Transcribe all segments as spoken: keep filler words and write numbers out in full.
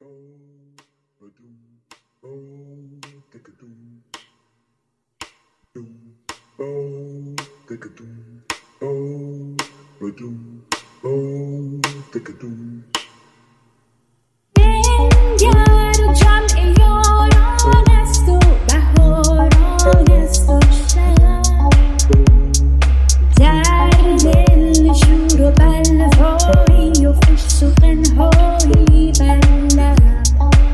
بنگر جمع یاران است و بهاران است و شب، در دل شور و بلوایی و خوش سخنهایی بر لب.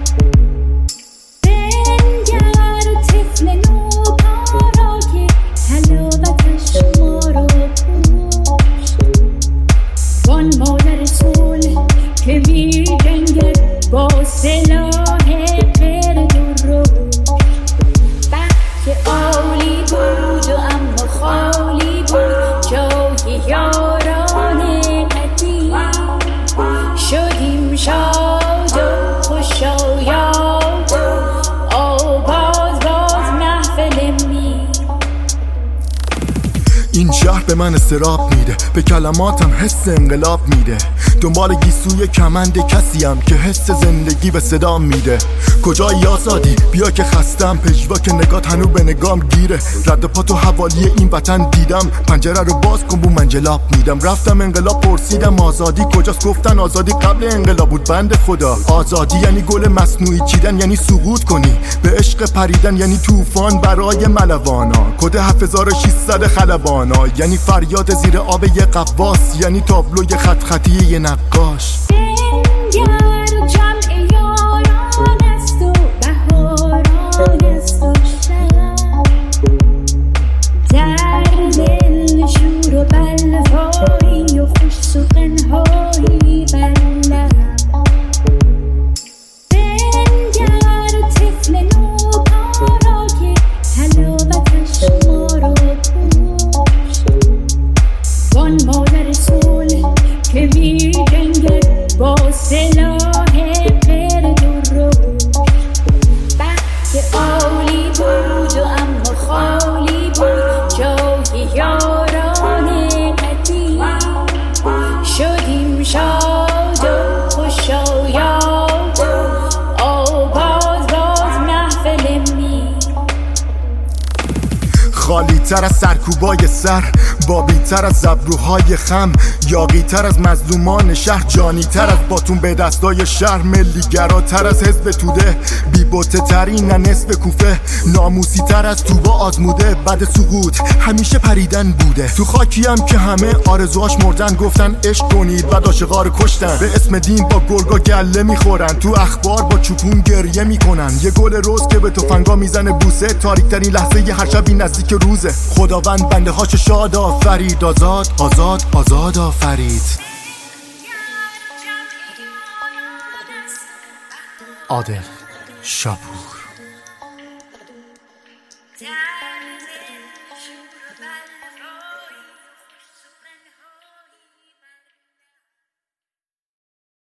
بنگر طفل نوپا که حلاوتش ما را کشت، وان مادر صلح که می جنگد با سلاح قرد و رشد. بخت عالی بود و اما خالی بود جای یاران قدیم، شدیم شاد و خوشایند و آباد باز محفل می. این شهر به من استراب میده، به کلماتم حس انقلاب میده. دنبال گیسوی کمند کسیم که حس زندگی به صدام میده. کجایی آزادی؟ بیا که خستم، پژواک نگات هنو به نگام گیره. رد پا تو حوالی این وطن دیدم، پنجره رو باز کن بو من جلاب میدم. رفتم انقلاب پرسیدم آزادی کجاست، گفتن آزادی قبل انقلاب بود. بند خدا آزادی یعنی گل مصنوعی چیدن، یعنی سقوط کنی به عشق پریدن، یعنی طوفان برای ملوانا، کد هفت هزار و ششصد خلبانا، یعنی فریاد زیر آب یه قواس، یعنی تابلوی خط خطی یه نقاش. بنگر جمع یاران است و بهاران است و شب، در دل شور و بلوایی و خوش سخنهایی بر لب. بنگر طفل نوپا که حلاوتش ما را کشت، وان مادر صلح که می جنگد با سلاح قرد و رشد. بخت عالی بود و اما خالی بود جای یاران قدیم، شدیم شاد و خوشایند و آباد باز محفل می. خالی تر از سرکوبای سر، بابی تر از زبروهای خم، یاقی تر از مظلومان شهر، جانی تر از باتون به دستای شهر، ملی گراتر از حزب توده، بی بوته ترین نه نصف کوفه، ناموسی تر از توبا آزموده. بعد سقوط همیشه پریدن بوده، تو خاکیم که همه آرزوهاش مردن. گفتن عشق کنید بعد عاشقا رو کشتن، به اسم دین با گرگا گله میخورن، تو اخبار با چوپون گریه میکنن. یه گل روز که به تفنگا میزنه بوسه، تاریک ترین لحظه ی هر شبی نزدیک روزه. خداوند بنده هاش شاد آفرید، آزاد آزاد آزاد آفرید. عادل شاپور. در دل شور و بلوایی